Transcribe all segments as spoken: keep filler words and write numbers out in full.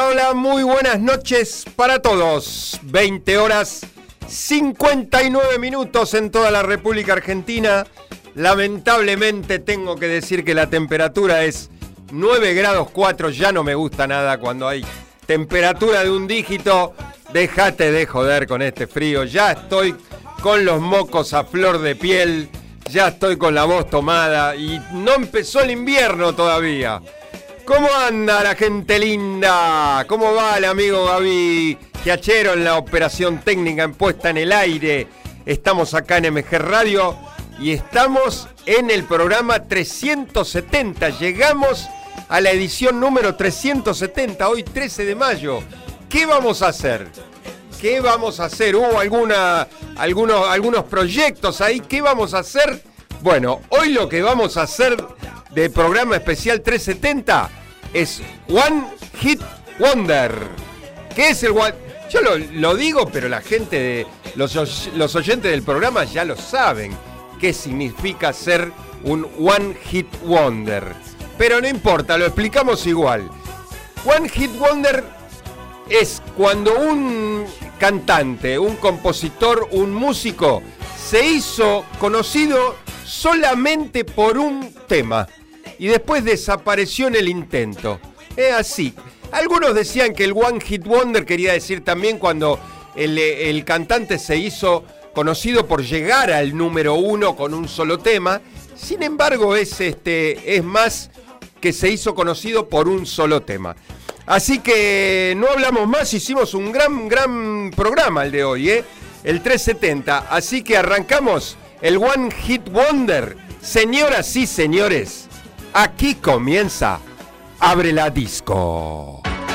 hola, muy buenas noches para todos. veinte horas cincuenta y nueve minutos en toda la República Argentina. Lamentablemente tengo que decir que la temperatura es nueve grados cuatro. Ya no me gusta nada cuando hay temperatura de un dígito. Déjate de joder con este frío. Ya estoy con los mocos a flor de piel. Ya estoy con la voz tomada y no empezó el invierno todavía. ¿Cómo anda la gente linda? ¿Cómo va el amigo Gaby Giachero en la operación técnica en puesta en el aire? Estamos acá en M G Radio y estamos en el programa trescientos setenta. Llegamos a la edición número trescientos setenta, hoy trece de mayo. ¿Qué vamos a hacer? ¿Qué vamos a hacer? ¿Hubo alguna, algunos, algunos proyectos ahí? ¿Qué vamos a hacer? Bueno, hoy lo que vamos a hacer de programa especial trescientos setenta es One Hit Wonder. ¿Qué es el One? Yo lo, lo digo, pero la gente, de los, los oyentes del programa ya lo saben qué significa ser un One Hit Wonder. Pero no importa, lo explicamos igual. One Hit Wonder es cuando un cantante, un compositor, un músico se hizo conocido solamente por un tema y después desapareció en el intento. Es así. Algunos decían que el One Hit Wonder quería decir también cuando el, el cantante se hizo conocido por llegar al número uno con un solo tema. Sin embargo, es, este, es más que se hizo conocido por un solo tema. Así que no hablamos más, hicimos un gran, gran programa el de hoy, ¿eh? El trescientos setenta. Así que arrancamos el One Hit Wonder. Señoras y señores, aquí comienza Abre la Disco.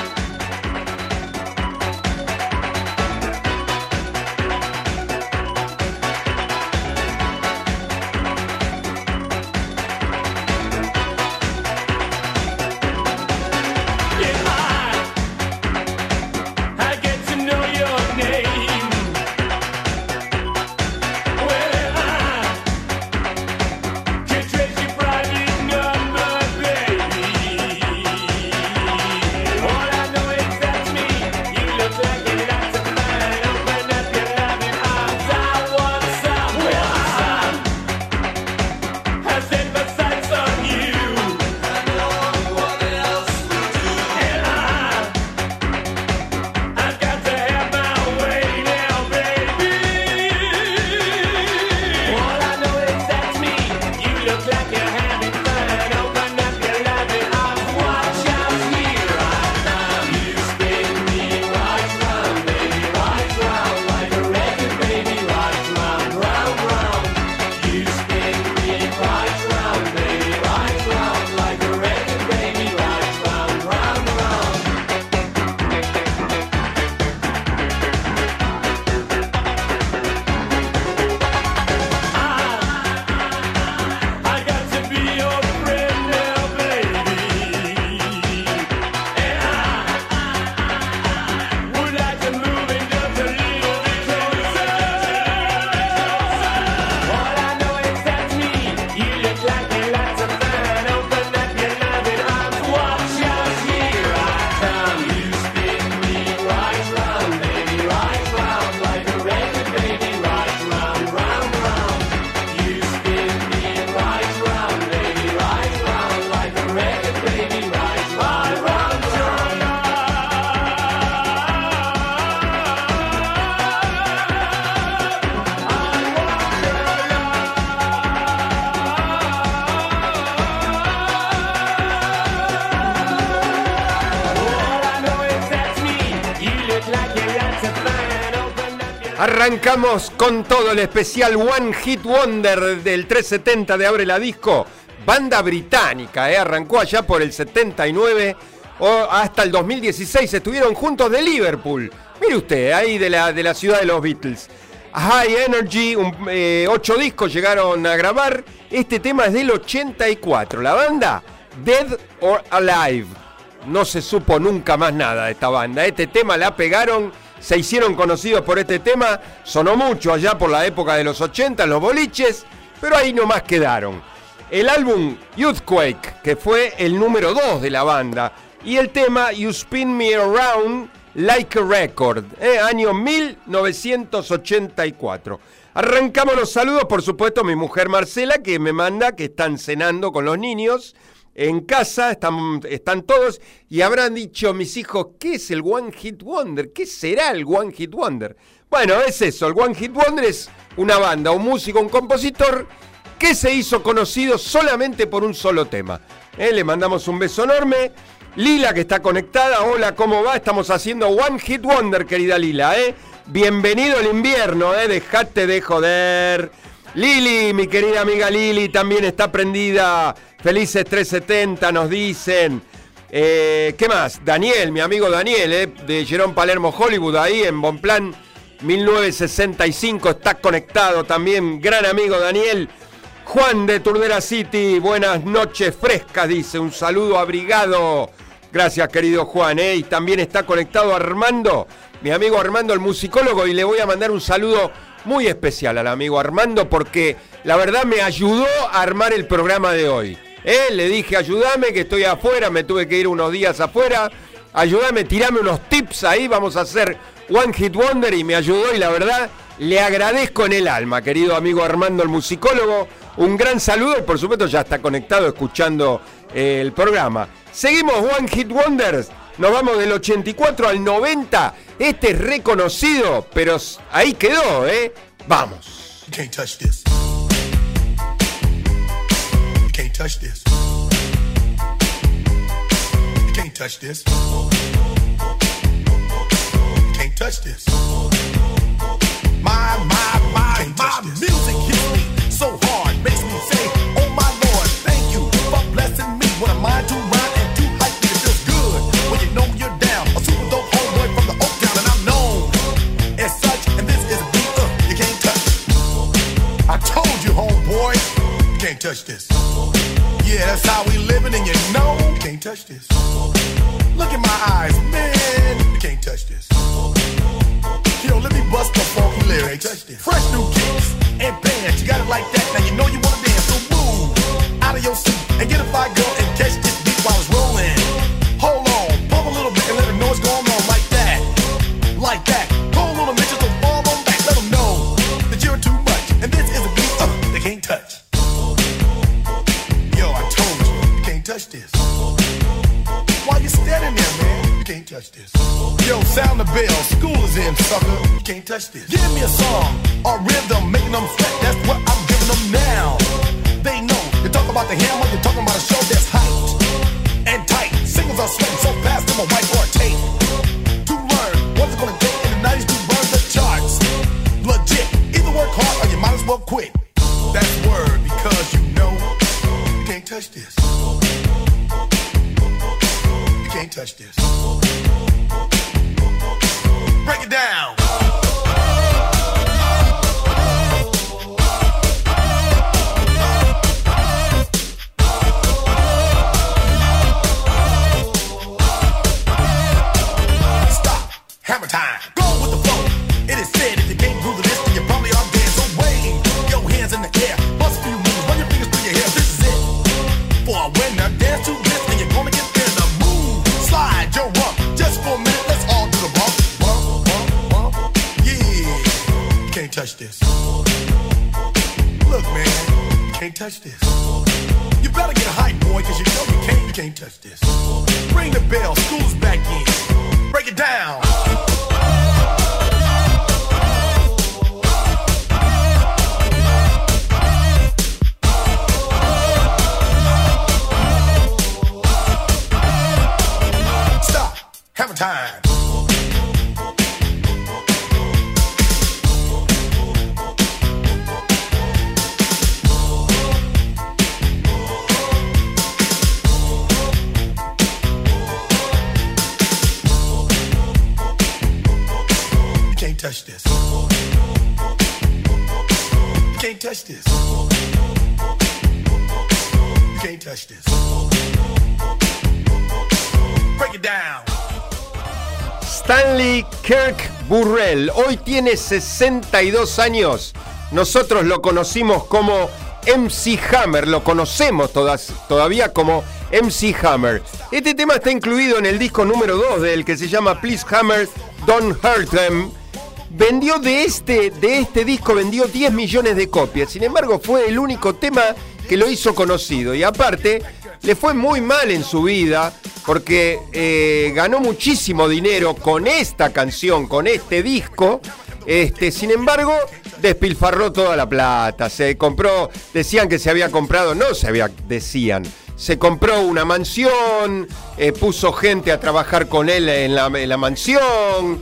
Arrancamos con todo el especial One Hit Wonder del trescientos setenta de Abre la Disco. Banda británica, ¿eh? Arrancó allá por el setenta y nueve o hasta el dos mil dieciséis. Estuvieron juntos de Liverpool. Mire usted, ahí de la, de la ciudad de los Beatles. High Energy, un, eh, ocho discos llegaron a grabar. Este tema es del ochenta y cuatro. La banda Dead or Alive. No se supo nunca más nada de esta banda. Este tema la pegaron, se hicieron conocidos por este tema. Sonó mucho allá por la época de los ochenta en los boliches, pero ahí nomás quedaron. El álbum Youthquake, que fue el número dos de la banda, y el tema You Spin Me Around Like a Record, eh, año mil novecientos ochenta y cuatro. Arrancamos los saludos, por supuesto, mi mujer Marcela, que me manda que están cenando con los niños en casa, están, están todos, y habrán dicho mis hijos, ¿qué es el One Hit Wonder? ¿Qué será el One Hit Wonder? Bueno, es eso, el One Hit Wonder es una banda, un músico, un compositor que se hizo conocido solamente por un solo tema. Eh, le mandamos un beso enorme. Lila, que está conectada, hola, ¿cómo va? Estamos haciendo One Hit Wonder, querida Lila, ¿eh? Bienvenido el invierno, ¿eh? Dejate de joder. Lili, mi querida amiga Lili, también está prendida. Felices trescientos setenta, nos dicen. Eh, ¿Qué más? Daniel, mi amigo Daniel, ¿eh? De Jerón Palermo Hollywood, ahí en Bonplan mil novecientos sesenta y cinco, está conectado también. Gran amigo Daniel. Juan de Turdera City, buenas noches frescas, dice. Un saludo abrigado. Gracias, querido Juan, ¿eh? Y también está conectado Armando, mi amigo Armando, el musicólogo, y le voy a mandar un saludo muy especial al amigo Armando porque la verdad me ayudó a armar el programa de hoy. ¿Eh? Le dije, ayúdame que estoy afuera, me tuve que ir unos días afuera, ayúdame, tirame unos tips ahí, vamos a hacer One Hit Wonder, y me ayudó y la verdad le agradezco en el alma, querido amigo Armando, el musicólogo. Un gran saludo y por supuesto ya está conectado escuchando eh, el programa. Seguimos One Hit Wonders, nos vamos del ochenta y cuatro al noventa. Este es reconocido, pero ahí quedó, ¿eh? Vamos. You can't touch this. You can't touch this. You can't touch this. You can't touch this. My, my, my, my music hits me so hard, makes me say, oh my Lord, thank you for blessing me. When I'm mind to rhyme and too hype, it feels good when you know you're down. A super dope homeboy from the Oak Town, and I'm known as such. And this is a beat uh, you can't touch. I told you, homeboy, you can't touch this. Yeah, that's how we living, and you know you can't touch this. Look in my eyes, man, you can't touch this. Yo, let me bust the funky lyrics. Fresh new kicks and bands, you got it like that. Now you know you wanna dance, so move out of your seat and get a fire girl and catch this beat while it's rolling. Hold on, pump a little bit and let them know what's going on like that, like that. Hold on a minute, just don't fall on back. Let them know that you're too much, and this is a beat uh, they can't touch. Yo, I told you, you can't touch this. Why you standing there, man? You can't touch this. Yo, sound the bell, school is in, sucker. You can't touch this. Give me a song or rhythm, making them sweat. That's what I'm giving them now. They know. You talk about the hammer, you're talking about a show that's hyped and tight. Singles are sweating so fast, them a white or tape. To learn what's it gonna take in the nineties to burn the charts. Legit. Either work hard or you might as well quit. That's word because you know you can't touch this. You can't touch this. Break it down. Stop. Hammer time. Go with the flow. It is said if you can't groove the list, then you probably are dead. So wave your hands in the air. Bust a few moves. Run your fingers through your hair. This is it. For a winner, dance to this, and you're gonna get there. The move. Slide your rump. Just for a minute, let's all do the bump. Can't touch this. Look, man, you can't touch this. You better get hype, boy, cause you know you can't, you can't touch this. Ring the bell, school's back in. Break it down. Stop. Hammer time. Touch this. You can't touch this. You can't touch this. Break it down. Stanley Kirk Burrell hoy tiene sesenta y dos años. Nosotros lo conocimos como M C Hammer, lo conocemos todas, todavía como M C Hammer. Este tema está incluido en el disco número dos de él, que se llama Please Hammer, Don't Hurt Them. Vendió de este, de este disco, vendió diez millones de copias. Sin embargo, fue el único tema que lo hizo conocido. Y aparte, le fue muy mal en su vida, porque eh, ganó muchísimo dinero con esta canción, con este disco. Este, sin embargo, despilfarró toda la plata. Se compró, decían que se había comprado, no se había, decían, se compró una mansión, eh, puso gente a trabajar con él en la, en la mansión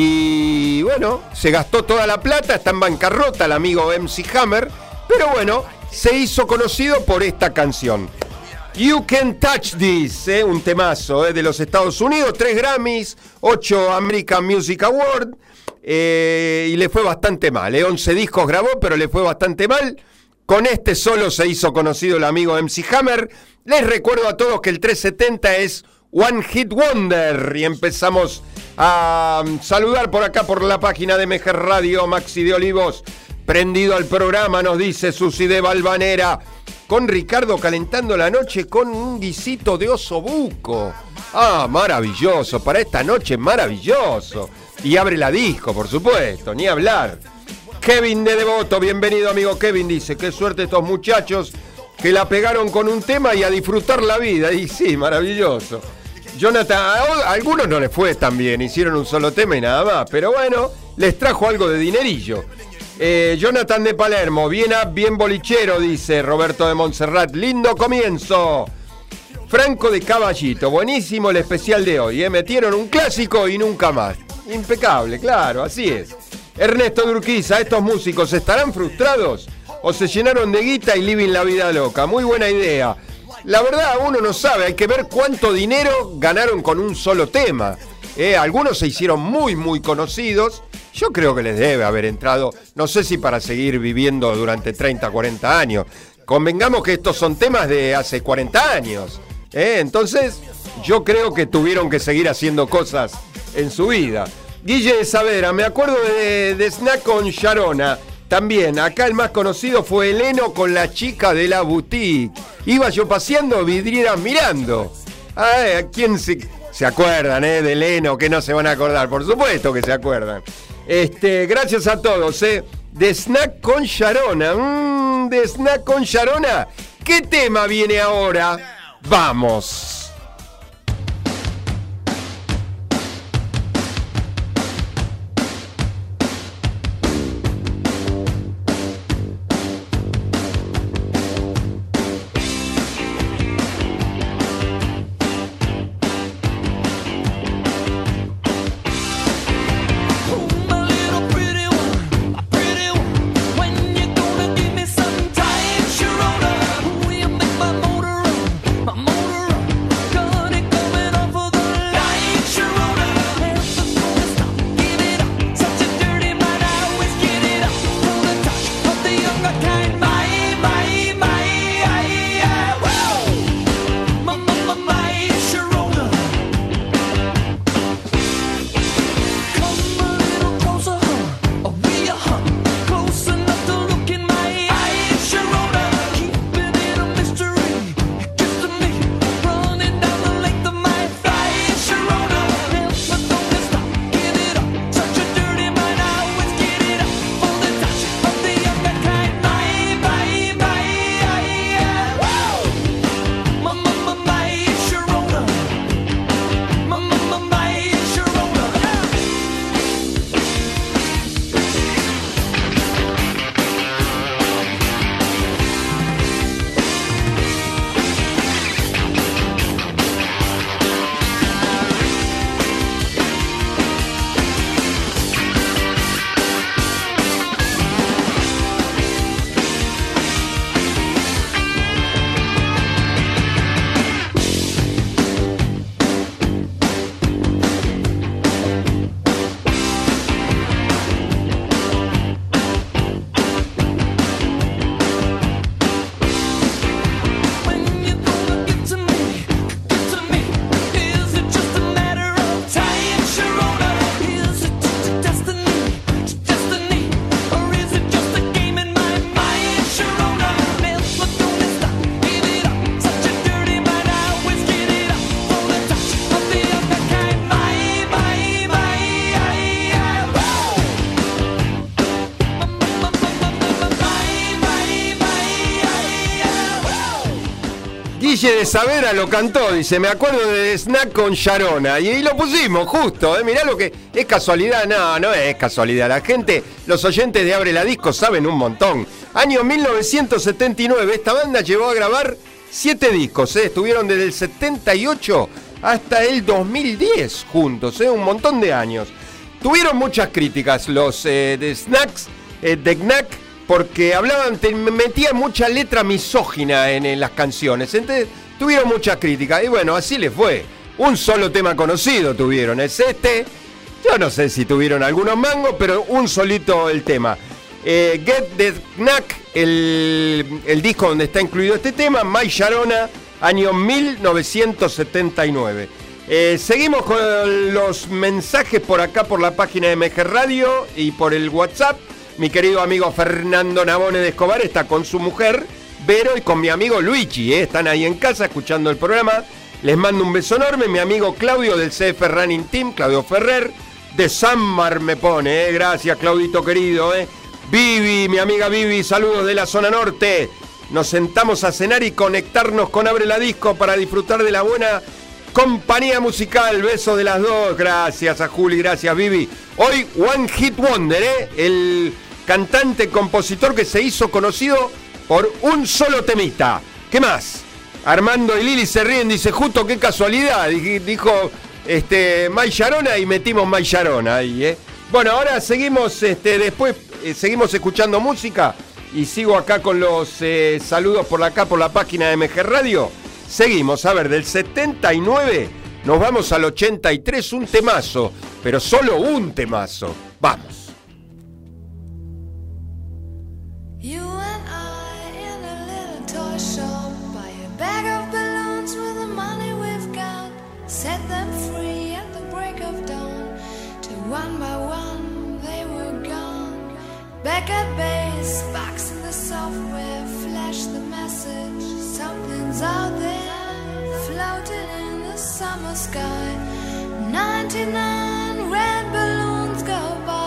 y bueno, se gastó toda la plata, está en bancarrota el amigo M C Hammer, pero bueno, se hizo conocido por esta canción. You Can Touch This, eh, un temazo eh, de los Estados Unidos, tres Grammys, ocho American Music Awards. Eh, y le fue bastante mal, eh. once discos grabó, pero le fue bastante mal. Con este solo se hizo conocido el amigo M C Hammer. Les recuerdo a todos que el trescientos setenta es One Hit Wonder. Y empezamos a saludar por acá por la página de M G Radio. Maxi de Olivos, prendido al programa, nos dice Susi de Valvanera. Con Ricardo calentando la noche con un guisito de oso buco. Ah, maravilloso, para esta noche maravilloso. Y abre la disco, por supuesto, ni hablar. Kevin de Devoto, bienvenido amigo Kevin, dice, qué suerte estos muchachos que la pegaron con un tema y a disfrutar la vida. Y sí, maravilloso. Jonathan, a algunos no les fue tan bien, hicieron un solo tema y nada más, pero bueno, les trajo algo de dinerillo. Eh, Jonathan de Palermo, bien, bien bolichero, dice Roberto de Montserrat, lindo comienzo. Franco de Caballito, buenísimo el especial de hoy, ¿eh? Metieron un clásico y nunca más. Impecable, claro, así es. Ernesto de Urquiza, ¿estos músicos estarán frustrados o se llenaron de guita y living la vida loca? Muy buena idea. La verdad, uno no sabe, hay que ver cuánto dinero ganaron con un solo tema. Eh, algunos se hicieron muy, muy conocidos. Yo creo que les debe haber entrado, no sé si para seguir viviendo durante treinta, cuarenta años. Convengamos que estos son temas de hace cuarenta años. Eh, entonces, yo creo que tuvieron que seguir haciendo cosas en su vida. Guille de Saavedra, me acuerdo de, de Snack con Sharona. También, acá el más conocido fue Eleno con la chica de la boutique. Iba yo paseando, vidrieras mirando. Ay, ¿a quién se, se acuerdan, eh, de Eleno? Que no se van a acordar, por supuesto que se acuerdan. Este, gracias a todos, eh. De Snack con Sharona. Mmm, de Snack con Sharona. ¿Qué tema viene ahora? Vamos. My motor Guille de Saavedra lo cantó, dice, me acuerdo de Snack con Sharona. Y, y lo pusimos justo, ¿eh? Mirá lo que es casualidad. No, no es casualidad. La gente, los oyentes de Abre la Disco saben un montón. Año mil novecientos setenta y nueve, esta banda llegó a grabar siete discos, ¿eh? Estuvieron desde el setenta y ocho hasta el dos mil diez juntos, ¿eh? Un montón de años. Tuvieron muchas críticas los eh, de Snacks, eh, de Knack, porque hablaban, te metían mucha letra misógina en, en las canciones. Entonces tuvieron muchas críticas. Y bueno, así les fue. Un solo tema conocido tuvieron, es este. Yo no sé si tuvieron algunos mangos, pero un solito el tema. Eh, Get the Knack, el, el disco donde está incluido este tema, My Sharona, año mil novecientos setenta y nueve. Eh, seguimos con los mensajes por acá, por la página de M G Radio y por el WhatsApp. Mi querido amigo Fernando Nabone de Escobar está con su mujer, Vero, y con mi amigo Luigi, ¿eh? Están ahí en casa escuchando el programa. Les mando un beso enorme. Mi amigo Claudio del C F Running Team, Claudio Ferrer, de Sanmar me pone, ¿eh? Gracias, Claudito querido, ¿eh? Vivi, mi amiga Vivi, saludos de la zona norte. Nos sentamos a cenar y conectarnos con Abre la Disco para disfrutar de la buena compañía musical. Besos de las dos. Gracias a Juli, gracias Vivi. Hoy One Hit Wonder, ¿eh? El cantante, compositor que se hizo conocido por un solo temita. ¿Qué más? Armando y Lili se ríen, dice, justo qué casualidad. Dijo este, My Sharona y metimos My Sharona ahí, ¿eh? Bueno, ahora seguimos, este, después eh, seguimos escuchando música y sigo acá con los eh, saludos por acá, por la página de M G Radio. Seguimos, a ver, del setenta y nueve nos vamos al ochenta y tres, un temazo, pero solo un temazo. Vamos. You and I in a little toy shop, buy a bag of balloons with the money we've got, set them free at the break of dawn, till one by one they were gone. Back at base, box in the software, flash the message, something's out there, floating in the summer sky. ninety-nine red balloons go by.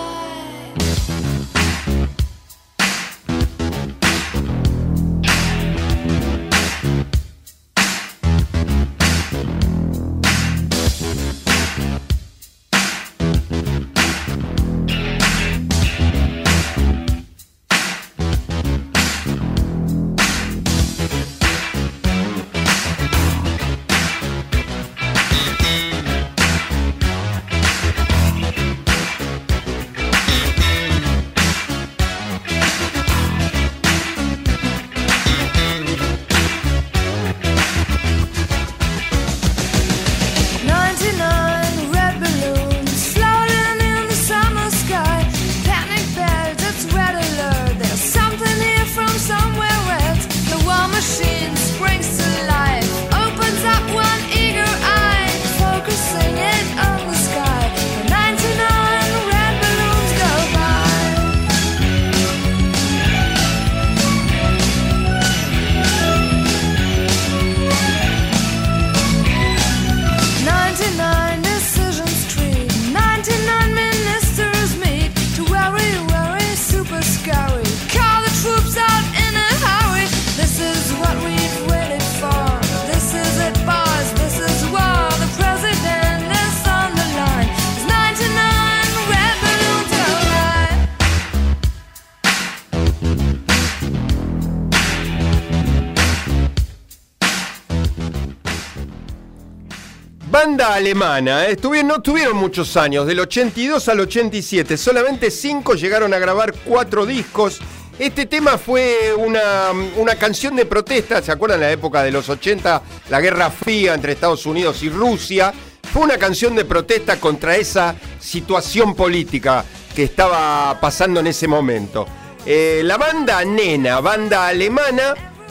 Banda alemana, ¿eh? Estuvieron, no tuvieron muchos años, del ochenta y dos al ochenta y siete, solamente cinco llegaron a grabar cuatro discos. Este tema fue una, una canción de protesta, ¿se acuerdan la época de los ochenta? La Guerra Fría entre Estados Unidos y Rusia. Fue una canción de protesta contra esa situación política que estaba pasando en ese momento. Eh, la banda Nena, banda alemana,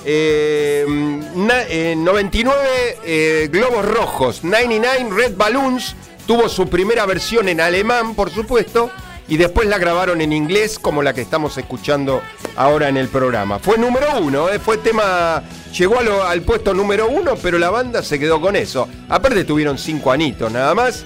eh, na, eh, noventa y nueve eh, globos rojos, noventa y nueve Red Balloons, tuvo su primera versión en alemán, por supuesto, y después la grabaron en inglés, como la que estamos escuchando ahora en el programa. Fue número uno, eh, fue tema, llegó a lo, al puesto número uno, pero la banda se quedó con eso. Aparte tuvieron cinco anitos nada más.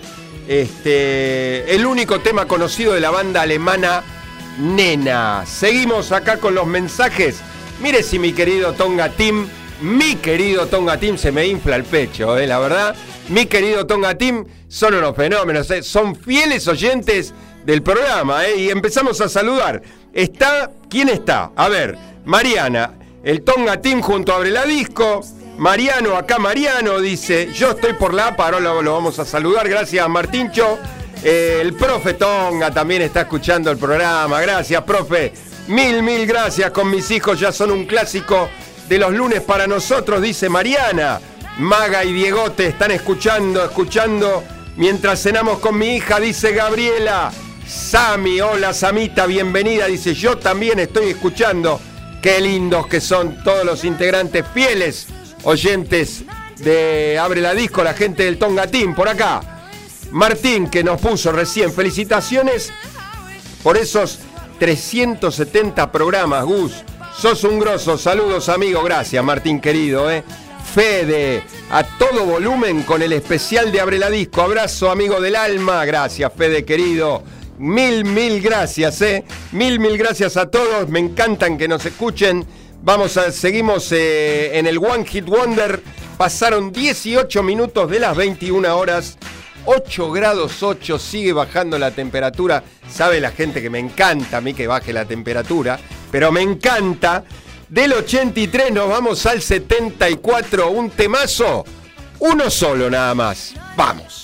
Este, el único tema conocido de la banda alemana Nena. Seguimos acá con los mensajes. Mire si mi querido Tonga Team mi querido Tonga Team, se me infla el pecho, eh, la verdad. Mi querido Tonga Team son unos fenómenos, eh, son fieles oyentes del programa, eh, y empezamos a saludar. Está, ¿quién está? A ver, Mariana, el Tonga Team junto a Abre la Disco. Mariano, acá Mariano dice, yo estoy por la A P A, ahora lo, lo vamos a saludar, gracias Martincho. Eh, el profe Tonga también está escuchando el programa, gracias profe, mil, mil gracias, con mis hijos ya son un clásico de los lunes para nosotros, dice Mariana. Maga y Diegote están escuchando, escuchando mientras cenamos con mi hija, dice Gabriela. Sami, hola Samita, bienvenida, dice, yo también estoy escuchando. Qué lindos que son todos los integrantes fieles oyentes de Abre la Disco, la gente del Tonga Team, por acá. Martín, que nos puso recién, felicitaciones por esos trescientos setenta programas, Gus. Sos un grosso, saludos amigo, gracias Martín querido, eh. Fede, a todo volumen con el especial de Abre la Disco, abrazo amigo del alma, gracias Fede querido. Mil, mil gracias, eh. Mil, mil gracias a todos, me encantan que nos escuchen. Vamos a, seguimos eh, en el One Hit Wonder. Pasaron dieciocho minutos de las veintiuna horas. ocho grados ocho, sigue bajando la temperatura. Sabe la gente que me encanta a mí que baje la temperatura, pero me encanta. Del ochenta y tres nos vamos al setenta y cuatro, un temazo, uno solo nada más. Vamos.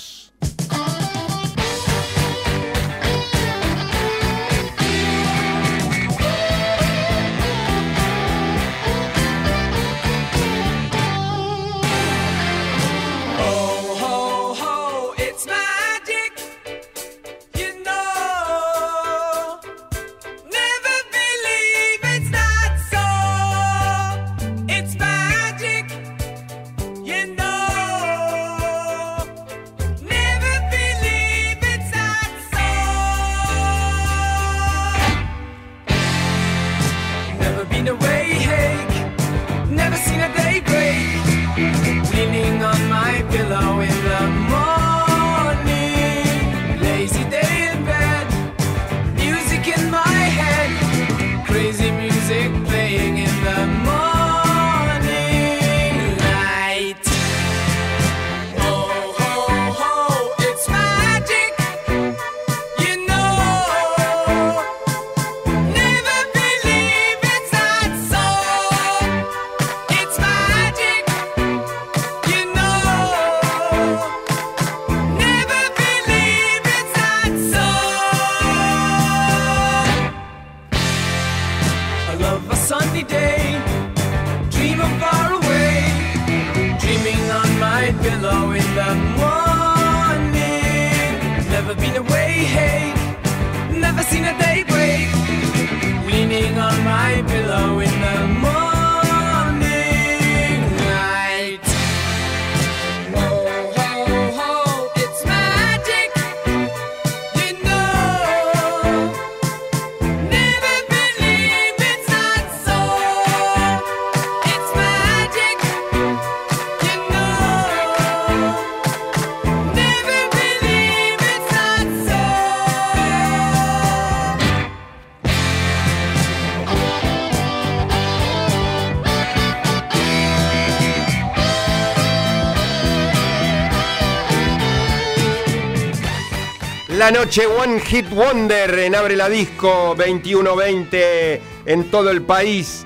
La noche One Hit Wonder en Abre la Disco veintiuno veinte en todo el país.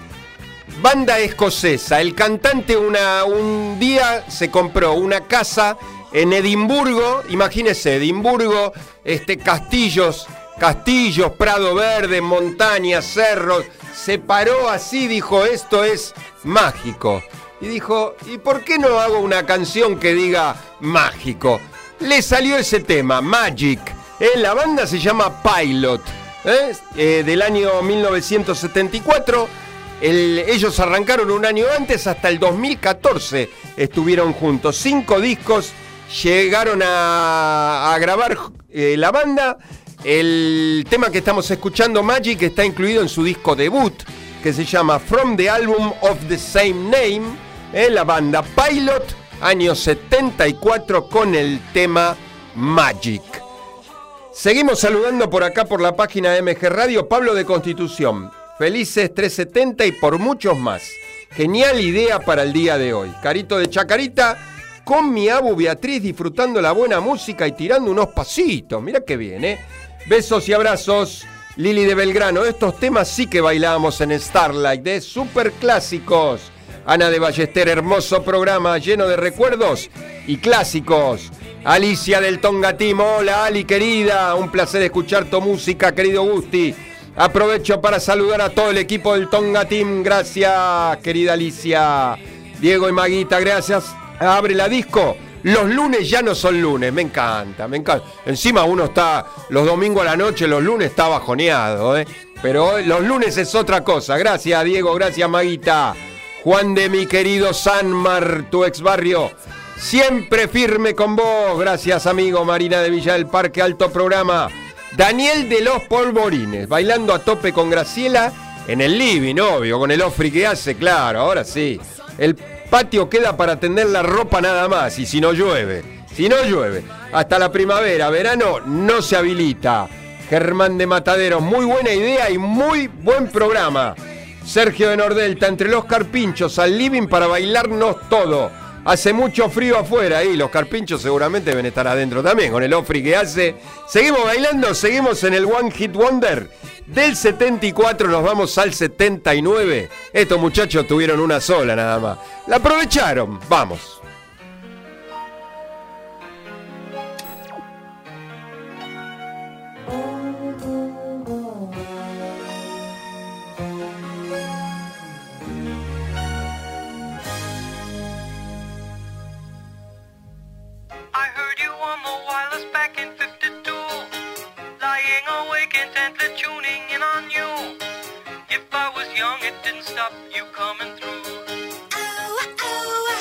Banda escocesa. El cantante una, un día se compró una casa en Edimburgo. Imagínese, Edimburgo, este, castillos, castillos, prado verde, montañas, cerros. Se paró así, dijo, esto es mágico. Y dijo, ¿y por qué no hago una canción que diga mágico? Le salió ese tema, Magic. Eh, la banda se llama Pilot, ¿eh? Eh, del año mil novecientos setenta y cuatro. El, ellos arrancaron un año antes, hasta el dos mil catorce estuvieron juntos. Cinco discos llegaron a, a grabar eh, la banda. El tema que estamos escuchando, Magic, está incluido en su disco debut, que se llama From the Album of the Same Name. Eh, la banda Pilot, año setenta y cuatro, con el tema Magic. Seguimos saludando por acá por la página de M G Radio. Pablo de Constitución, felices trescientos setenta y por muchos más. Genial idea para el día de hoy. Carito de Chacarita, con mi abu Beatriz disfrutando la buena música y tirando unos pasitos. Mirá qué bien, ¿eh? Besos y abrazos. Lili de Belgrano, estos temas sí que bailábamos en Starlight, de super clásicos. Ana de Ballester, hermoso programa lleno de recuerdos y clásicos. Alicia del Tonga Team, hola Ali querida, un placer escuchar tu música, querido Gusti. Aprovecho para saludar a todo el equipo del Tonga Team, gracias querida Alicia. Diego y Maguita, gracias. Abre la disco. Los lunes ya no son lunes, me encanta, me encanta. Encima uno está, los domingos a la noche, los lunes está bajoneado, ¿eh? Pero los lunes es otra cosa. Gracias Diego, gracias Maguita. Juan de mi querido Sanmar, tu ex barrio, siempre firme con vos. Gracias amigo. Marina de Villa del Parque, alto programa. Daniel de los Polvorines, bailando a tope con Graciela en el living, obvio, con el ofri que hace, claro, ahora sí. El patio queda para tender la ropa nada más, y si no llueve, si no llueve, hasta la primavera, verano no se habilita. Germán de Mataderos, muy buena idea y muy buen programa. Sergio de Nordelta, entre los carpinchos al living para bailarnos todo. Hace mucho frío afuera y los carpinchos seguramente deben estar adentro también con el ofri que hace. Seguimos bailando, seguimos en el One Hit Wonder. Del setenta y cuatro nos vamos al setenta y nueve. Estos muchachos tuvieron una sola nada más. La aprovecharon, vamos. I heard you on the wireless back in fifty-two, lying awake intently tuning in on you. If I was young, it didn't stop you coming through. Oh, oh.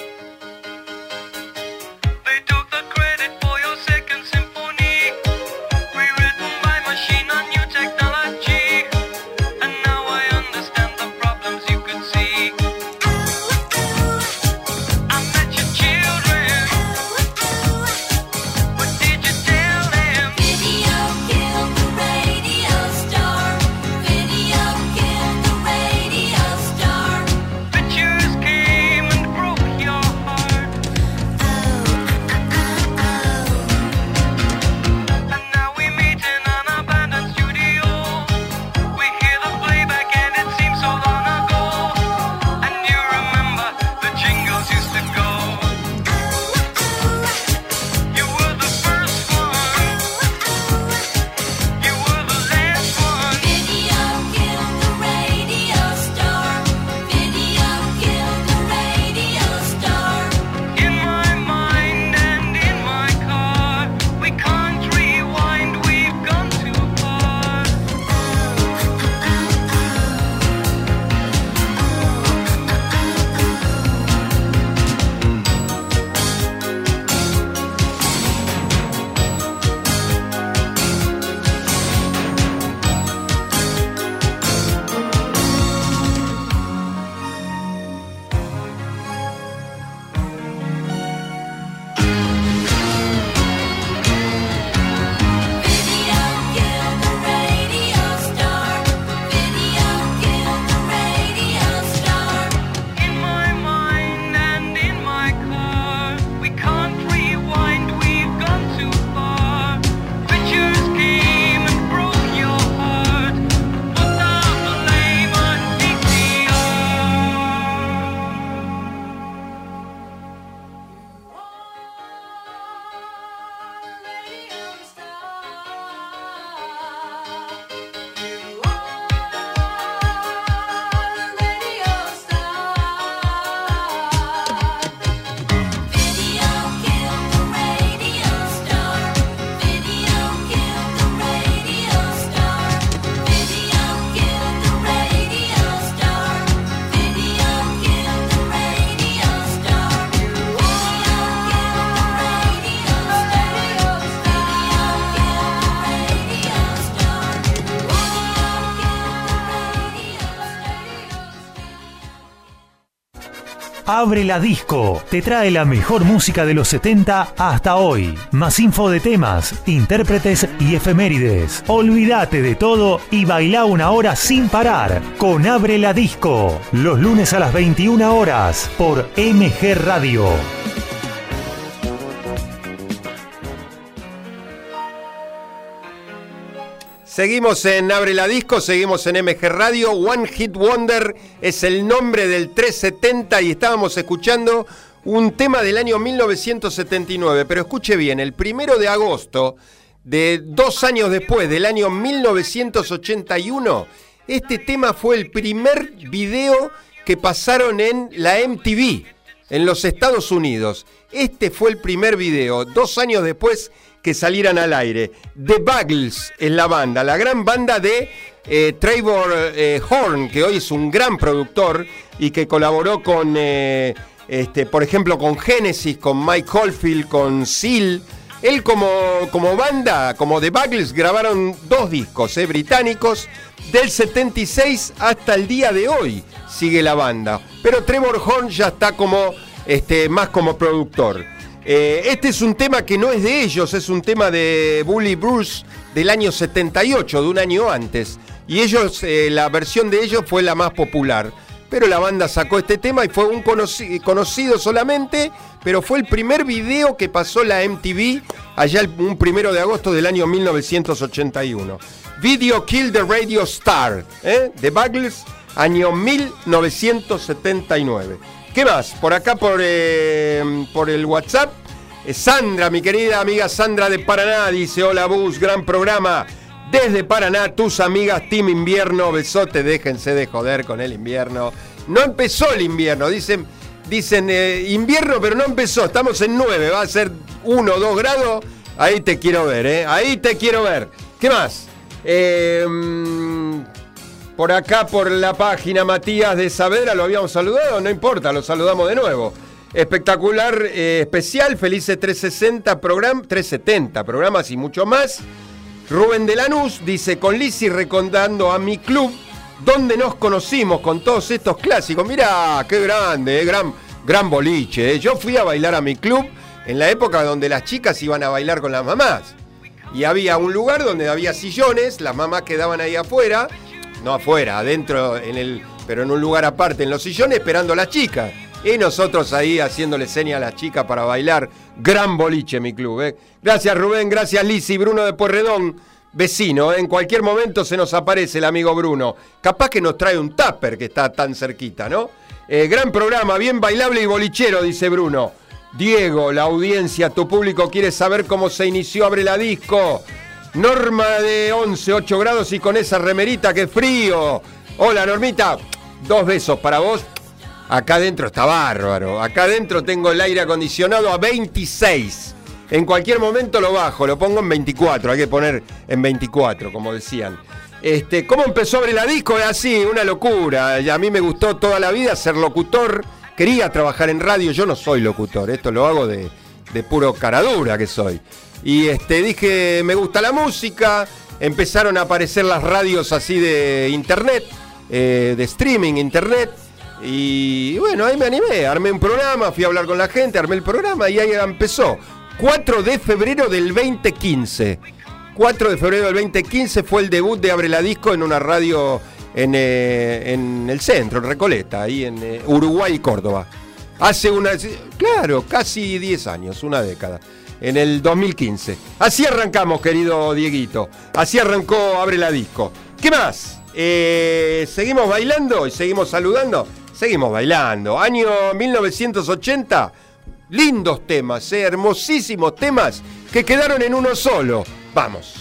They took the credit for your second symphony, rewritten by machine on new technology. And now I understand the problems you could see. I met your children. What did you tell them? Video killed the radio star. Video killed the radio star. Abre la Disco. Te trae la mejor música de los setenta hasta hoy. Más info de temas, intérpretes y efemérides. Olvídate de todo y bailá una hora sin parar con Abre la Disco. Los lunes a las veintiuna horas por M G Radio. Seguimos en Abre la Disco, seguimos en M G Radio. One Hit Wonder es el nombre del trescientos setenta y estábamos escuchando un tema del año mil novecientos setenta y nueve. Pero escuche bien, el primero de agosto de dos años después, del año mil novecientos ochenta y uno, este tema fue el primer video que pasaron en la M T V, en los Estados Unidos. Este fue el primer video, dos años después que salieran al aire. The Buggles es la banda, la gran banda de eh, Trevor eh, Horn, que hoy es un gran productor y que colaboró con, eh, este, por ejemplo, con Genesis, con Mike Oldfield, con Seal. Él como, como banda, como The Buggles, grabaron dos discos eh, británicos. Del setenta y seis hasta el día de hoy sigue la banda. Pero Trevor Horn ya está como, este, más como productor. Eh, este es un tema que no es de ellos, es un tema de Bully Bruce del año setenta y ocho, de un año antes. Y ellos, eh, la versión de ellos fue la más popular. Pero la banda sacó este tema y fue un conoci- conocido solamente, pero fue el primer video que pasó la M T V allá el, un primero de agosto del año mil novecientos ochenta y uno. Video Kill the Radio Star, ¿eh? The Buggles, año mil novecientos setenta y nueve. ¿Qué más? Por acá, por, eh, por el WhatsApp, eh, Sandra, mi querida amiga Sandra de Paraná, dice: hola Bus, gran programa. Desde Paraná, tus amigas Team Invierno, besote, déjense de joder con el invierno. No empezó el invierno, dicen, dicen eh, invierno, pero no empezó, estamos en nueve, va a ser uno o dos grados, ahí te quiero ver, ¿eh? Ahí te quiero ver. ¿Qué más? Eh... Por acá, por la página, Matías de Saavedra, lo habíamos saludado, no importa, lo saludamos de nuevo. Espectacular, eh, especial, felices trescientos sesenta program, trescientos setenta programas y mucho más. Rubén de Lanús dice: con Lizzy recordando a mi club, donde nos conocimos con todos estos clásicos. Mirá, qué grande, eh, gran, gran boliche. Eh. Yo fui a bailar a mi club en la época donde las chicas iban a bailar con las mamás. Y había un lugar donde había sillones, las mamás quedaban ahí afuera. No afuera, adentro, en el, pero en un lugar aparte, en los sillones, esperando a las chicas. Y nosotros ahí haciéndole señas a las chicas para bailar. Gran boliche, mi club. ¿eh? Gracias, Rubén. Gracias, Lizzy. Bruno de Pueyrredón, vecino. ¿eh? En cualquier momento se nos aparece el amigo Bruno. Capaz que nos trae un tupper que está tan cerquita, ¿no? Eh, gran programa, bien bailable y bolichero, dice Bruno. Diego, la audiencia, tu público quiere saber cómo se inició Abre la Disco. Norma de once, ocho grados y con esa remerita, ¡qué frío! Hola, Normita, dos besos para vos. Acá adentro está bárbaro. Acá adentro tengo el aire acondicionado a veintiséis. En cualquier momento lo bajo, lo pongo en veinticuatro. Hay que poner en veinticuatro, como decían. Este, ¿Cómo empezó Abre la Disco? Es así, una locura. A mí me gustó toda la vida ser locutor. Quería trabajar en radio. Yo no soy locutor, esto lo hago de, de puro caradura que soy. Y este, dije, me gusta la música, empezaron a aparecer las radios así de internet, eh, de streaming, internet, y bueno, ahí me animé, armé un programa, fui a hablar con la gente, armé el programa y ahí empezó. cuatro de febrero del veinte quince. cuatro de febrero del veinte quince fue el debut de Abre la Disco en una radio en, eh, en el centro, en Recoleta, ahí en eh, Uruguay y Córdoba. Hace una, claro, casi diez años, una década. En el dos mil quince. Así arrancamos, querido Dieguito. Así arrancó Abre la Disco. ¿Qué más? Eh, ¿Seguimos bailando y seguimos saludando? Seguimos bailando. Año mil novecientos ochenta. Lindos temas, eh, hermosísimos temas que quedaron en uno solo. Vamos.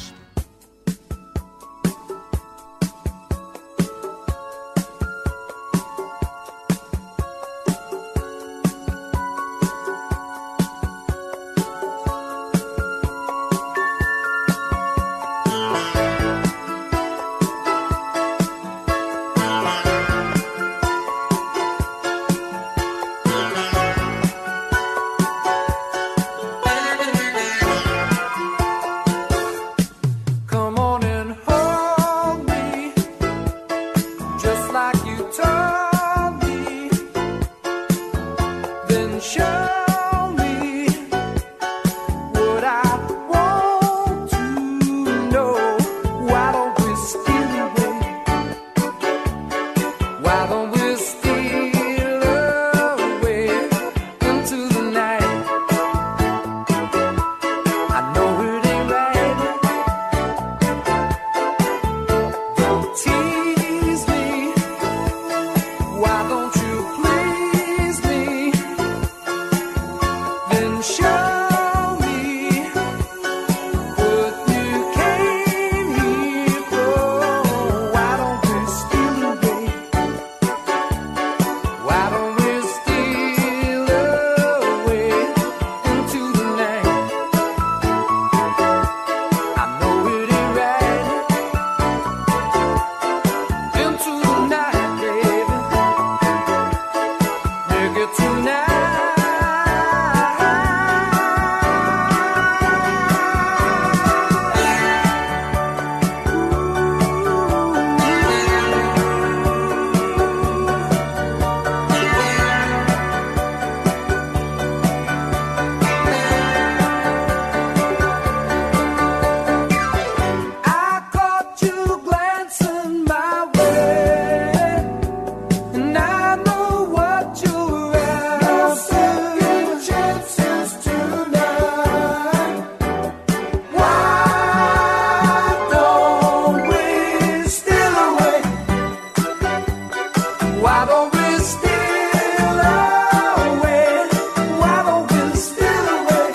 Why don't we steal away? Why don't we steal away?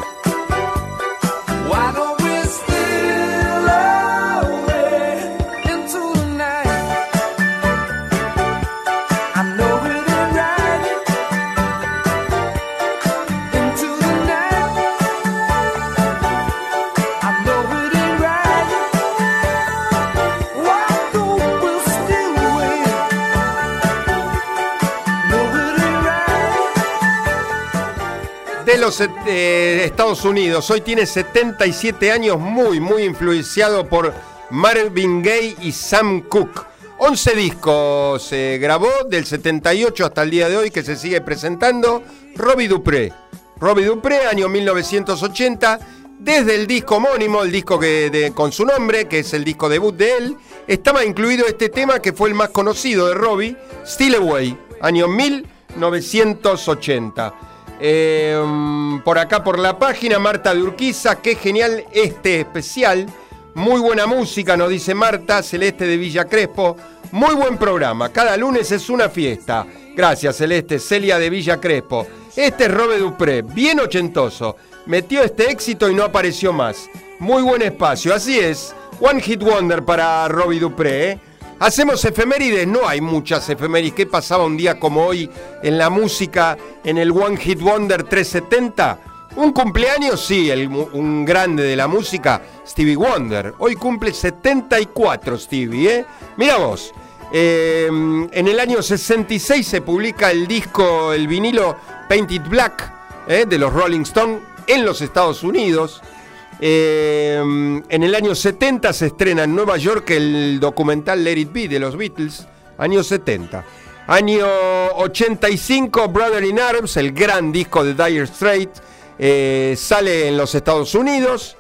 Why don't we steal away into the night? I know it ain't right. Into the night. I know it ain't right. Why don't we steal away? Know it ain't right. De los eh, Estados Unidos, hoy tiene setenta y siete años, muy, muy influenciado por Marvin Gaye y Sam Cooke. once discos se eh, grabó del setenta y ocho hasta el día de hoy, que se sigue presentando. Robbie Dupree. Robbie Dupree, año mil novecientos ochenta. Desde el disco homónimo, el disco que de, con su nombre, que es el disco debut de él, estaba incluido este tema que fue el más conocido de Robbie, Steal Away, año mil novecientos ochenta. Eh, por acá por la página, Marta de Urquiza, qué genial este especial. Muy buena música, nos dice Marta. Celeste de Villa Crespo, muy buen programa, cada lunes es una fiesta. Gracias, Celeste. Celia de Villa Crespo, este es Robbie Dupree, bien ochentoso, metió este éxito y no apareció más. Muy buen espacio, así es. One Hit Wonder para Robbie Dupree, ¿eh? Hacemos efemérides, no hay muchas efemérides. ¿Qué pasaba un día como hoy en la música, en el One Hit Wonder trescientos setenta? Un cumpleaños, sí, el, un grande de la música, Stevie Wonder. Hoy cumple setenta y cuatro Stevie, ¿eh? Mira vos, eh, en el año sesenta y seis se publica el disco, el vinilo Painted Black, ¿eh? de los Rolling Stones en los Estados Unidos. Eh, en el año setenta se estrena en Nueva York el documental Let It Be de los Beatles, año setenta. Año ochenta y cinco, Brother in Arms, el gran disco de Dire Straits, eh, sale en los Estados Unidos.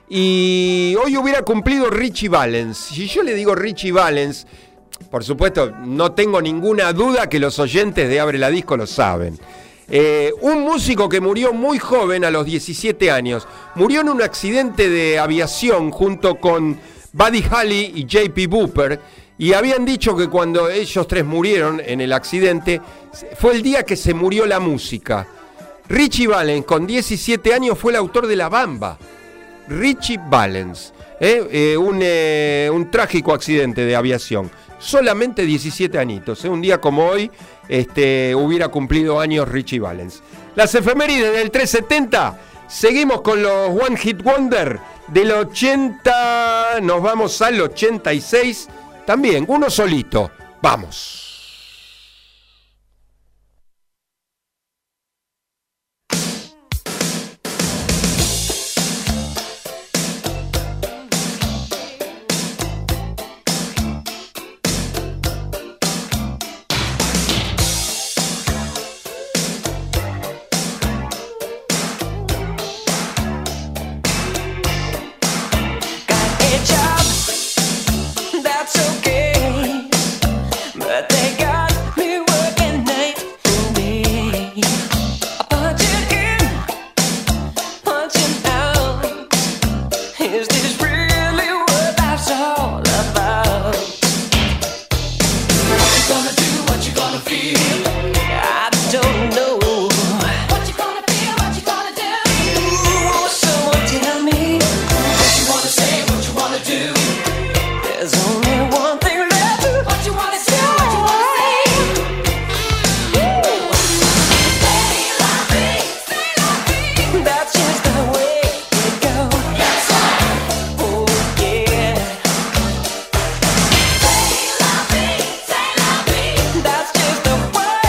Y hoy hubiera cumplido Richie Valens. Si yo le digo Richie Valens, por supuesto, no tengo ninguna duda que los oyentes de Abre la Disco lo saben. Eh, un músico que murió muy joven, a los diecisiete años. Murió en un accidente de aviación junto con Buddy Holly y J P Booper. Y habían dicho que cuando ellos tres murieron en el accidente, fue el día que se murió la música. Richie Valens, con diecisiete años, fue el autor de La Bamba. Richie Valens, eh, eh, un, eh, un trágico accidente de aviación. Solamente diecisiete añitos, ¿eh? Un día como hoy este, hubiera cumplido años Richie Valens. Las efemérides del trescientos setenta. Seguimos con los One Hit Wonder del ochenta. Nos vamos al ochenta y seis. También, uno solito. Vamos. That's just the way.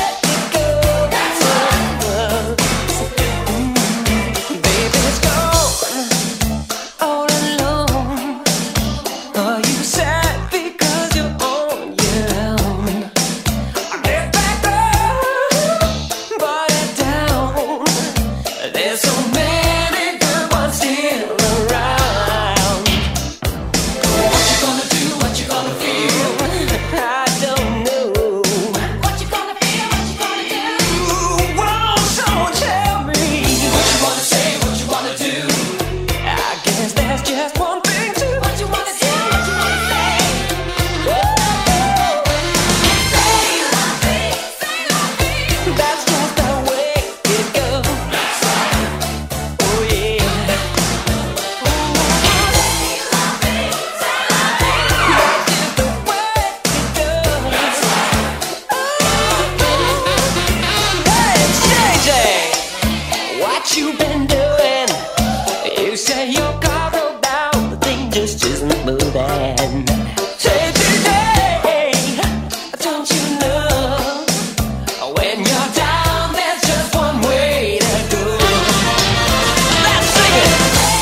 what you been doing? You say your car broke down, the thing just isn't moving. Say today, don't you know? When you're down, there's just one way to go. Let's sing it.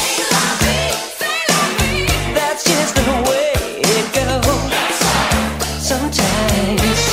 That's just the way it goes. Sometimes.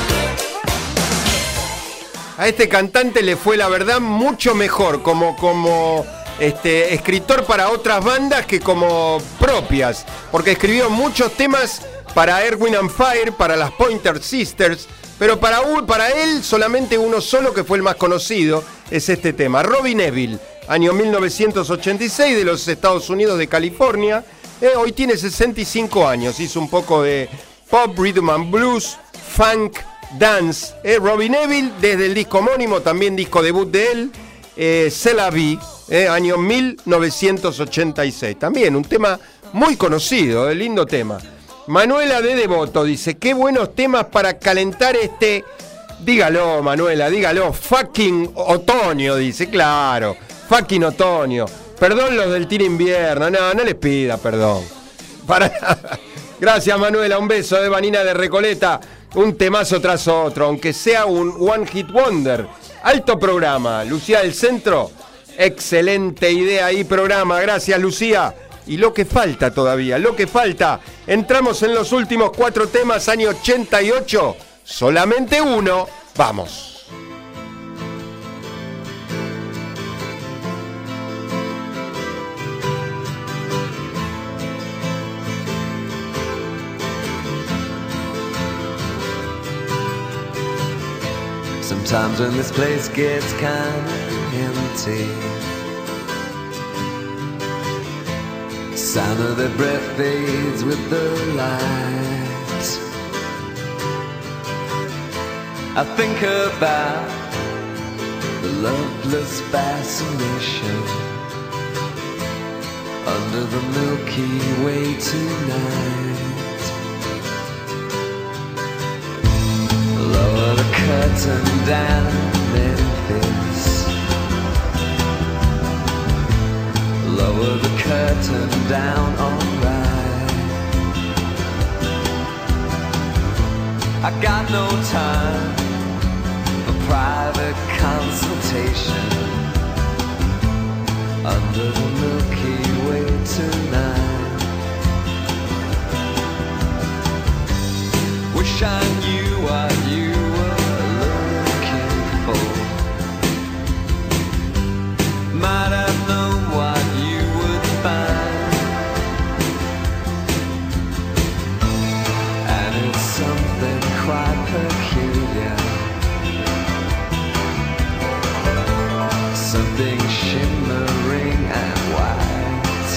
A este cantante le fue, la verdad, mucho mejor como, como este, escritor para otras bandas que como propias, porque escribió muchos temas para Earth, Wind and Fire, para las Pointer Sisters, pero para, para él solamente uno solo, que fue el más conocido, es este tema. Robbie Nevil, año mil novecientos ochenta y seis, de los Estados Unidos de California. Eh, hoy tiene sesenta y cinco años, hizo un poco de pop, rhythm and blues, funk, dance. Eh, Robbie Nevil, desde el disco homónimo, también disco debut de él, eh, C'est la vie, eh, año mil novecientos ochenta y seis. También un tema muy conocido, eh, lindo tema. Manuela de Devoto dice, qué buenos temas para calentar este... Dígalo, Manuela, dígalo, fucking otoño, dice, claro, fucking otoño. Perdón los del tiro invierno, no, no les pida perdón. Para nada. Gracias, Manuela, un beso de Vanina de Recoleta. Un temazo tras otro, aunque sea un One Hit Wonder. Alto programa. Lucía del Centro, excelente idea y programa. Gracias, Lucía. Y lo que falta todavía, lo que falta. Entramos en los últimos cuatro temas, año ochenta y ocho. Solamente uno. Vamos. Sometimes when this place gets kinda empty, sound of their breath fades with the light. I think about the loveless fascination under the Milky Way tonight. Lower the curtain down, Memphis. Lower the curtain down, alright. I got no time for private consultation under the Milky Way tonight. Wish I knew what you were looking for. Might have known what you would find. And it's something quite peculiar, something shimmering and white.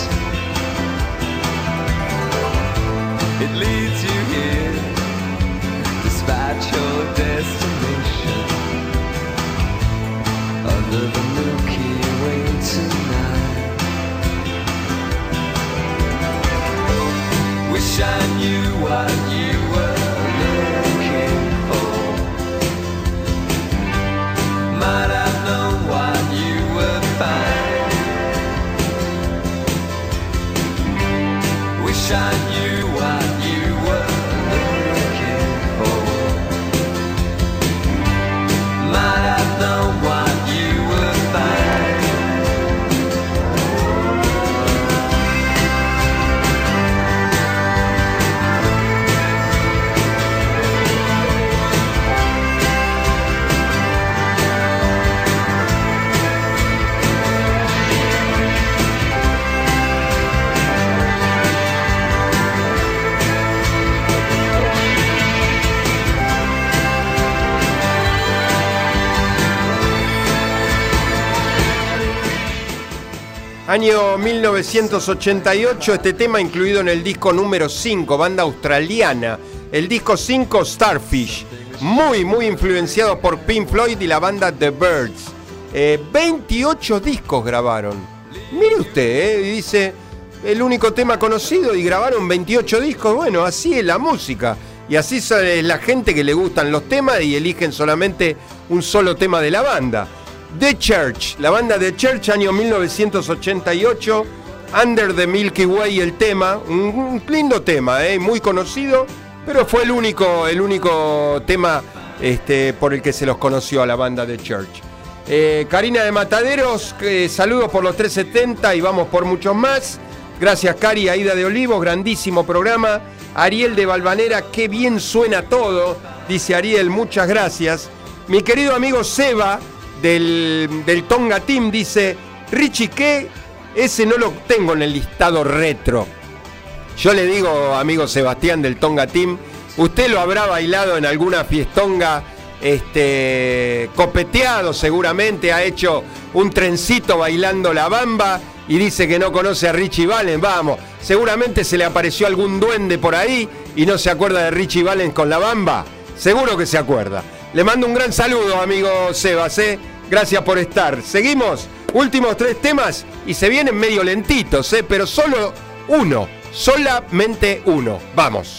It leads you here despite your destination under the Milky Way tonight. Wish I knew what you were looking for. Might have known what you would find. Wish I knew what you were looking for. Might have known what you would find. Año mil novecientos ochenta y ocho, este tema incluido en el disco número cinco, banda australiana. El disco cinco, Starfish, muy, muy influenciado por Pink Floyd y la banda The Byrds. Eh, veintiocho discos grabaron. Mire usted, eh, dice, el único tema conocido y grabaron veintiocho discos. Bueno, así es la música. Y así es la gente que le gustan los temas y eligen solamente un solo tema de la banda. The Church, la banda The Church, año mil novecientos ochenta y ocho, Under the Milky Way el tema, un, un lindo tema, eh, muy conocido, pero fue el único, el único tema este, por el que se los conoció a la banda The Church. Eh, Karina de Mataderos, eh, saludos por los trescientos setenta y vamos por muchos más. Gracias, Cari. Aida de Olivos, grandísimo programa. Ariel de Valvanera, qué bien suena todo, dice Ariel, muchas gracias. Mi querido amigo Seba del, del Tonga Team dice, Richie, ¿qué? Ese no lo tengo en el listado retro. Yo le digo, amigo Sebastián del Tonga Team, usted lo habrá bailado en alguna fiestonga, este, copeteado seguramente, ha hecho un trencito bailando la bamba y dice que no conoce a Richie Valens. Vamos, seguramente se le apareció algún duende por ahí y no se acuerda de Richie Valens con la bamba. Seguro que se acuerda. Le mando un gran saludo, amigo Sebas, ¿eh? Gracias por estar. Seguimos, últimos tres temas y se vienen medio lentitos, ¿eh? Pero solo uno, solamente uno. Vamos.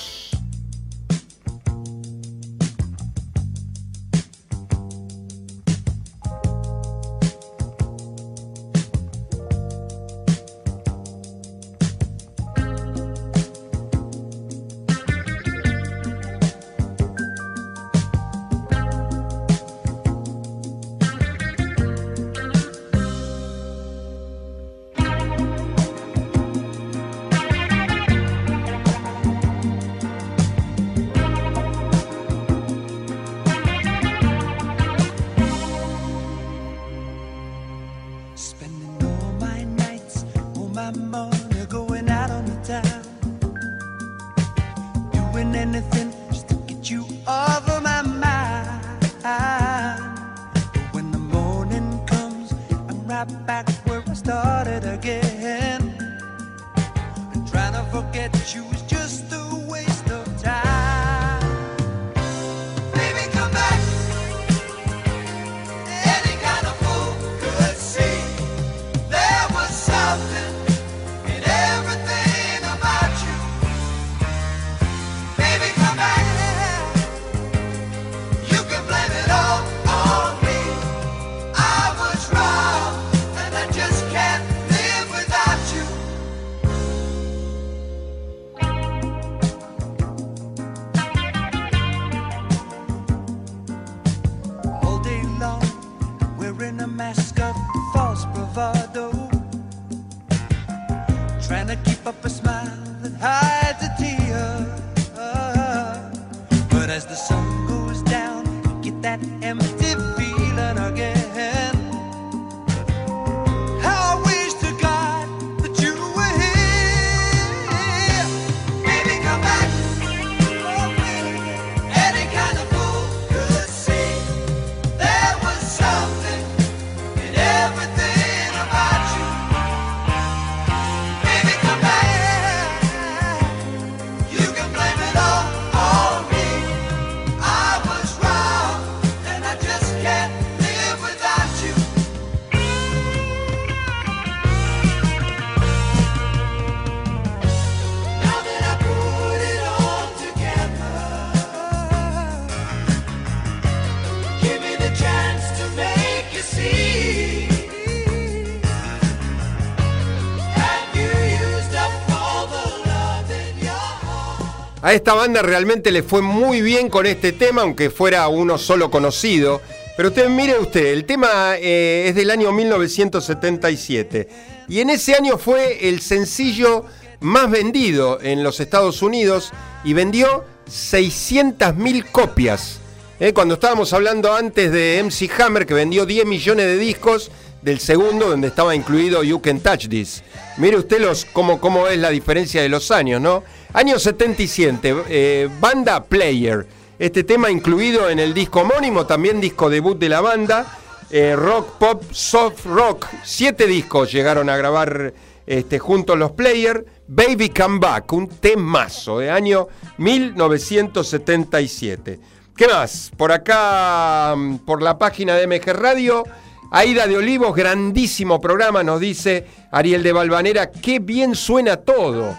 A esta banda realmente le fue muy bien con este tema, aunque fuera uno solo conocido. Pero usted, mire usted, el tema eh, es del año mil novecientos setenta y siete. Y en ese año fue el sencillo más vendido en los Estados Unidos y vendió seiscientas mil copias. Eh, cuando estábamos hablando antes de M C Hammer, que vendió diez millones de discos, del segundo, donde estaba incluido You Can Touch This. Mire usted los, cómo, cómo es la diferencia de los años, ¿no? Año setenta y siete, eh, banda Player. Este tema incluido en el disco homónimo, también disco debut de la banda. Eh, rock, pop, soft rock. Siete discos llegaron a grabar este, juntos los Player. Baby Come Back, un temazo de año mil novecientos setenta y siete. ¿Qué más? Por acá, por la página de M G Radio, Aida de Olivos, grandísimo programa, nos dice Ariel de Valvanera, qué bien suena todo.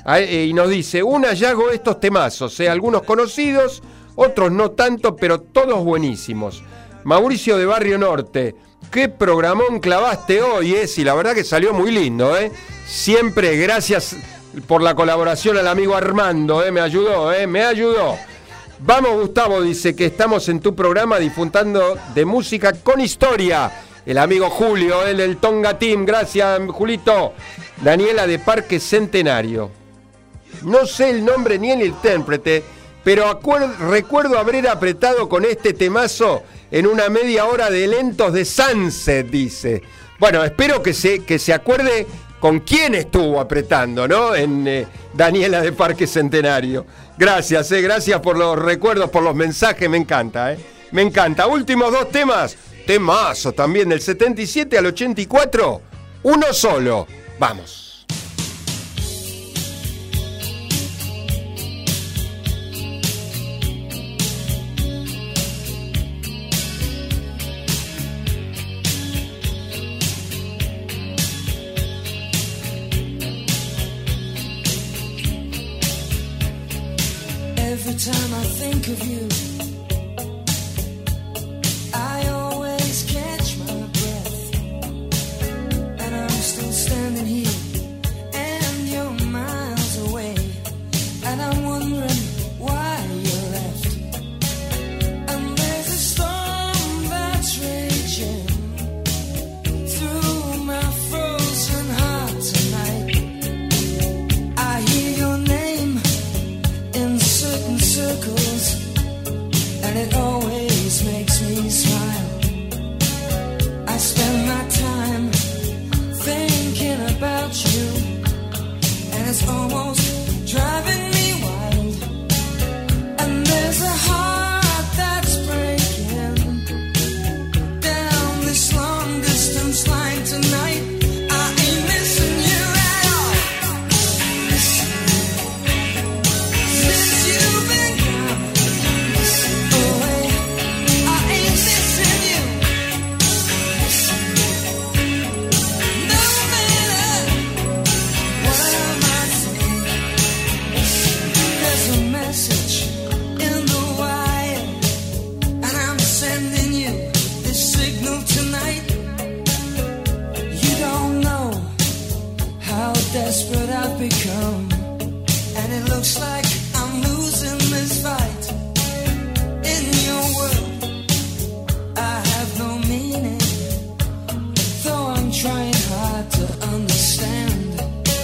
Y nos dice, un hallazgo estos temazos, ¿eh? Algunos conocidos, otros no tanto, pero todos buenísimos. Mauricio de Barrio Norte. Qué programón clavaste hoy, eh. Sí, la verdad que salió muy lindo, eh. Siempre gracias por la colaboración al amigo Armando, eh. Me ayudó, eh. Me ayudó. Vamos, Gustavo, dice que estamos en tu programa disfrutando de música con historia. El amigo Julio, el del Tonga Team. Gracias, Julito. Daniela de Parque Centenario. No sé el nombre ni el intérprete, pero acuer- recuerdo haber apretado con este temazo en una media hora de lentos de Sunset, dice. Bueno, espero que se, que se acuerde con quién estuvo apretando, ¿no? En eh, Daniela de Parque Centenario. Gracias, eh, gracias por los recuerdos, por los mensajes, me encanta, eh. Me encanta. Últimos dos temas, temazo también, del setenta y siete al ochenta y cuatro, uno solo. Vamos. Every time I think of you, I always catch my breath, and I'm still standing here, and you're miles away, and I'm wondering why you left. And there's a storm that's raging through my frozen heart tonight. I hear your name in certain circles, and it always makes me smile. I spend my time thinking about you, and it's almost driving me wild. And there's a heart that's breaking down this long distance line tonight. I ain't missing you at all. Missing since you've been gone away. I ain't missing you. Missing no matter what I might say. There's a message in the wire, and I'm sending you this signal tonight. You don't know how desperate I've become, and it looks like I'm losing this fight. In your world, I have no meaning, though I'm trying hard to understand.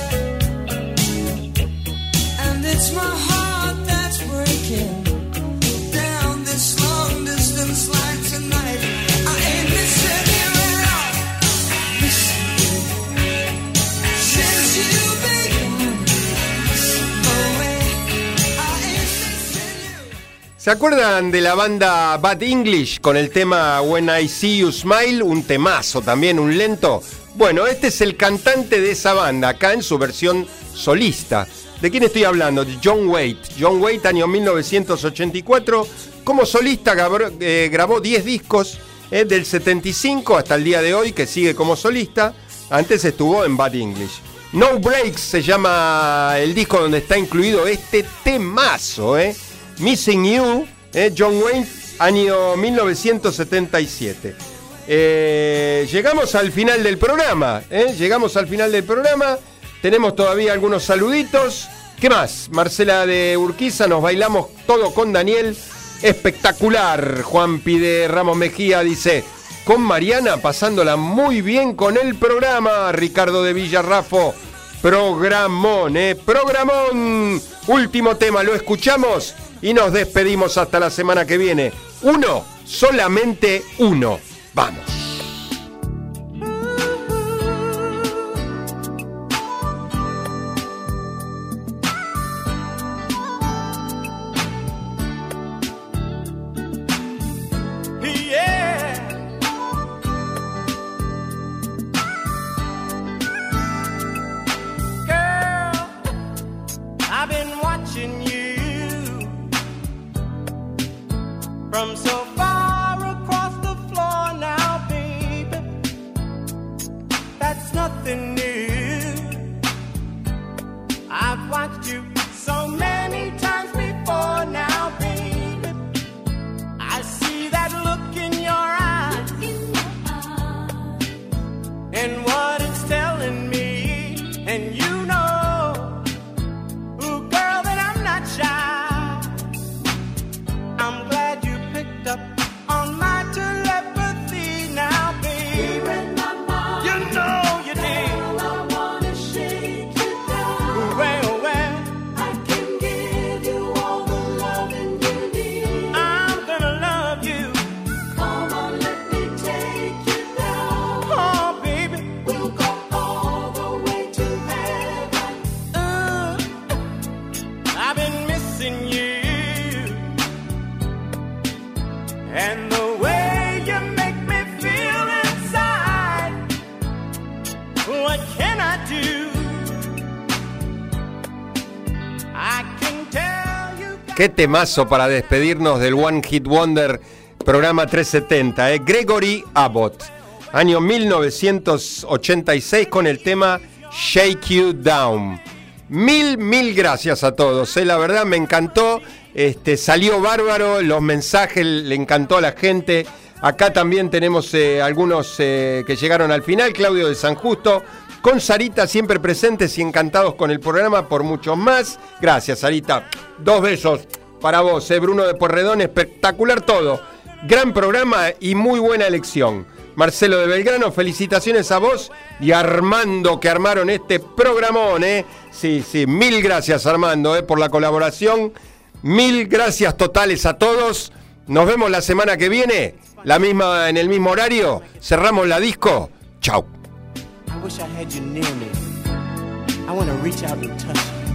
And it's my heart that's breaking down this long distance line tonight. I ain't missing you at all. Missing you since you've been gone away. I ain't missing you. ¿Se acuerdan de la banda Bad English con el tema When I See You Smile? Un temazo también, un lento. Bueno, este es el cantante de esa banda, acá en su versión solista. ¿De quién estoy hablando? De John Waite. John Waite, año mil novecientos ochenta y cuatro. Como solista grabó, eh, grabó diez discos, eh, del setenta y cinco hasta el día de hoy, que sigue como solista. Antes estuvo en Bad English. No Breaks se llama el disco donde está incluido este temazo, eh. Missing You, eh, John Waite, año mil novecientos setenta y siete. Eh, llegamos al final del programa, eh, llegamos al final del programa. Tenemos todavía algunos saluditos. ¿Qué más? Marcela de Urquiza, nos bailamos todo con Daniel. Espectacular. Juan Pide Ramos Mejía dice, con Mariana pasándola muy bien con el programa. Ricardo de Villarrafo, programón, eh, programón. Último tema, lo escuchamos y nos despedimos hasta la semana que viene. Uno, solamente uno. Vamos. Yeah. Girl, I've been watching you from so far across the floor now, baby. And the way you make me feel inside, what can I do? I can tell you. Qué temazo para despedirnos del One Hit Wonder, programa trescientos setenta, ¿eh? Gregory Abbott, año mil novecientos ochenta y seis, con el tema Shake You Down. Mil, mil gracias a todos, ¿eh? La verdad me encantó, este, salió bárbaro, los mensajes le encantó a la gente. Acá también tenemos eh, algunos eh, que llegaron al final. Claudio de San Justo, con Sarita siempre presentes y encantados con el programa por muchos más. Gracias, Sarita. Dos besos para vos, eh. Bruno de Porredón, espectacular todo. Gran programa y muy buena elección. Marcelo de Belgrano, felicitaciones a vos y a Armando, que armaron este programón, ¿eh? Sí, sí, mil gracias, Armando, ¿eh? Por la colaboración. Mil gracias totales a todos. Nos vemos la semana que viene, la misma, en el mismo horario. Cerramos la disco. Chau. I wish I had you near me. I want to reach out and touch you.